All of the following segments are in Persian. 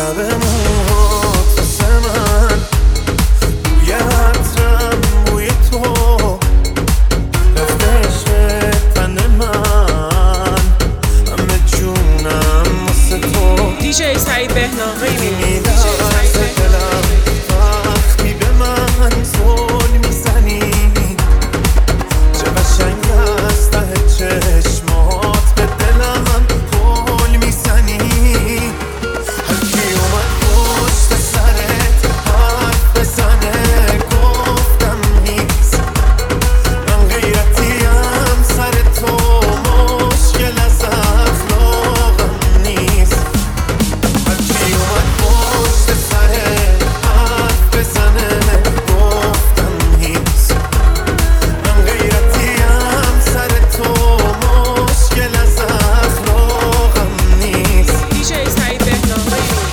لب موهات واسه من بوی عطرم بوی تو رفته عشق تن من همه جونم واسه تو دیجی سعید بهنام می‌لرزه دلم وقتی به من زل میزنی چه قشنگ از ته چشمات به دلم گل میزنی هر کی اومد پشت سرت حرف بزنه گفتم نیست من غیرتیم سر تو مشکل از اخلاقم نیست هر کی اومد پشت سرت حرف بزنه گفتم نیست من غیرتیم سر تو مشکل از اخلاقم نیست دیجی سعید بهنام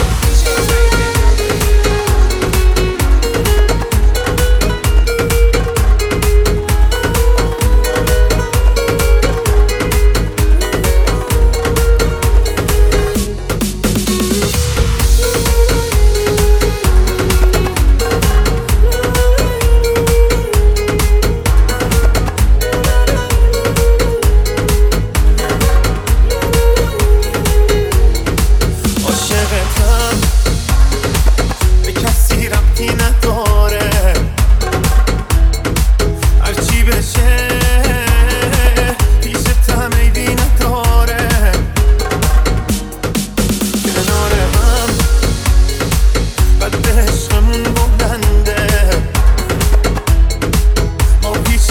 عاشقتم به کسی ربطی نداره هرچی بشه پیشتم عیبی نداره کنار هم قد عشقمون بلنده ما پیش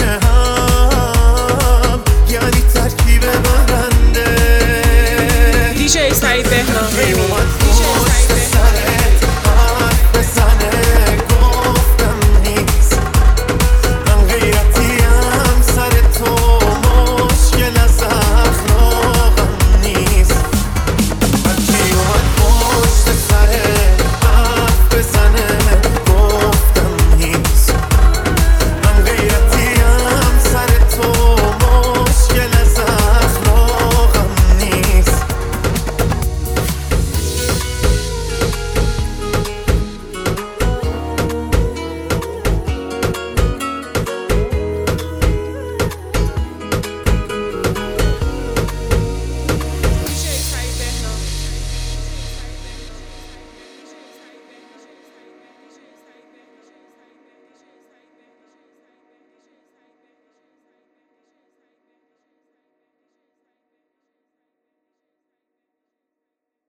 هم یعنی ترکیب برنده دیجی سعید بهنام اومد